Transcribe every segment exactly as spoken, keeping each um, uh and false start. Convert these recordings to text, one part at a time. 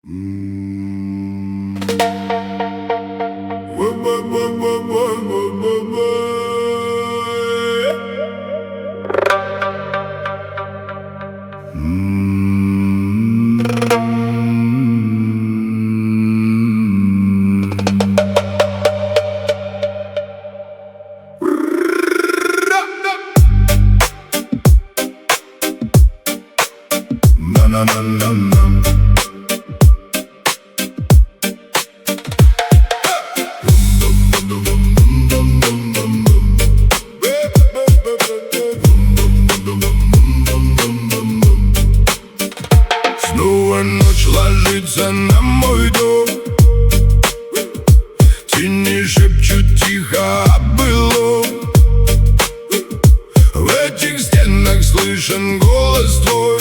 Снова ночь ложится на мой дом. Тени шепчут тихо о былом. В этих стенах слышен голос твой,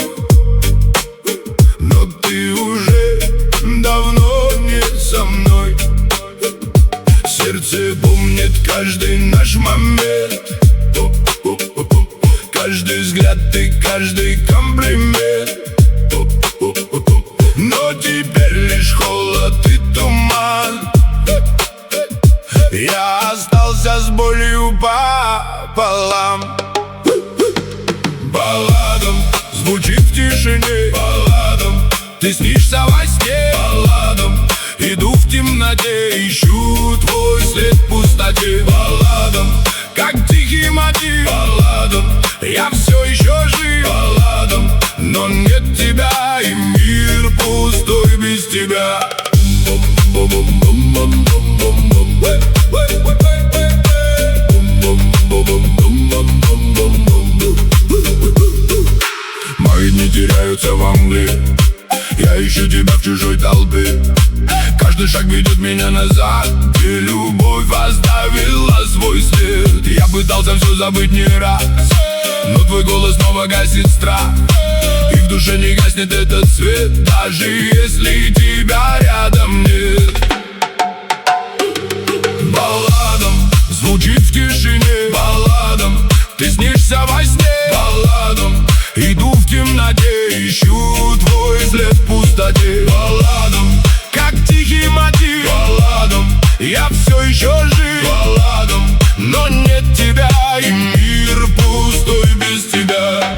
но ты уже давно не со мной. Сердце помнит каждый наш момент, каждый взгляд и каждый комплимент. Но теперь лишь холод и туман. Я остался с болью пополам. Балладом звучит в тишине, балладом ты снишься во сне, балладом иду в темноте, ищу твой след в пустоте. Балладом, как тихий мотив, балладом я все еще жив, балладом, но нет тебя, и мир пустой без тебя. Мои дни теряются во мгле, я ищу тебя в чужой толпе. Каждый шаг ведет меня назад, и любовь оставила свой след. Я пытался все забыть не раз, но твой голос снова гасит страх, и в душе не гаснет этот свет, даже если тебя рядом нет. Балладом звучит в тишине, балладом ты снишься во сне, балладом иду в темноте, ищу твой след в пустоте. Балладом, как тихий мотив, балладом я все еще жив, балладом, но нет тебя, и мир пустой без тебя.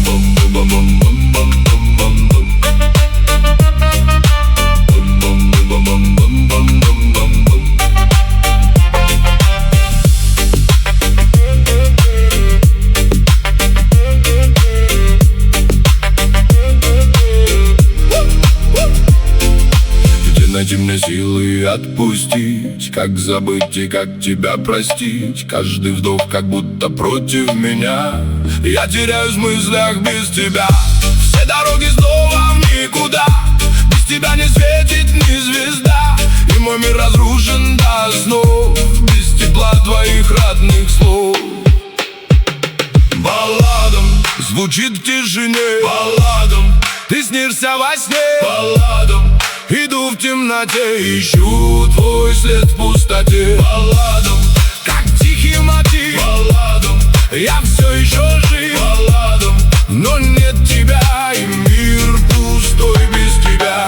Найти мне силы отпустить, как забыть и как тебя простить. Каждый вдох как будто против меня, я теряюсь в мыслях без тебя. Все дороги снова в никуда, без тебя не светит ни звезда, и мой мир разрушен до снов, без тепла твоих родных слов. Балладом звучит в тишине, балладом ты снишься во сне, балладом иду в темноте, ищу твой след в пустоте. Балладом, как тихий мотив, балладом я все еще жив, балладом, но нет тебя, и мир пустой без тебя.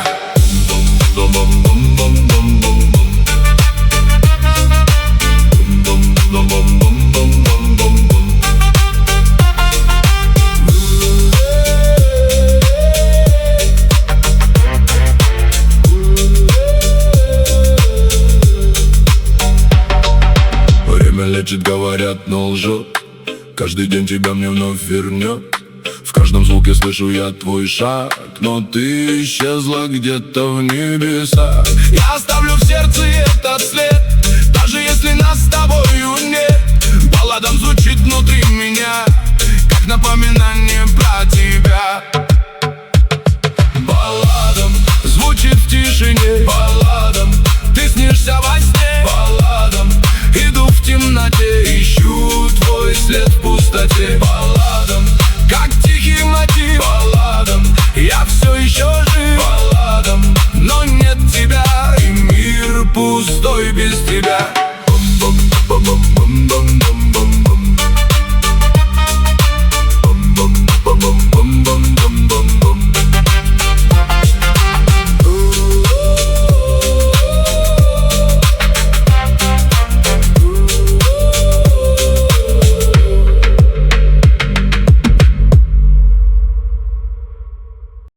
Лечит, говорят, но лжет. Каждый день тебя мне вновь вернет. В каждом звуке слышу я твой шаг, но ты исчезла где-то в небесах. Я оставлю в сердце этот след, даже если нас с тобою нет. Балладом звучит внутри меня, как напоминание про тебя.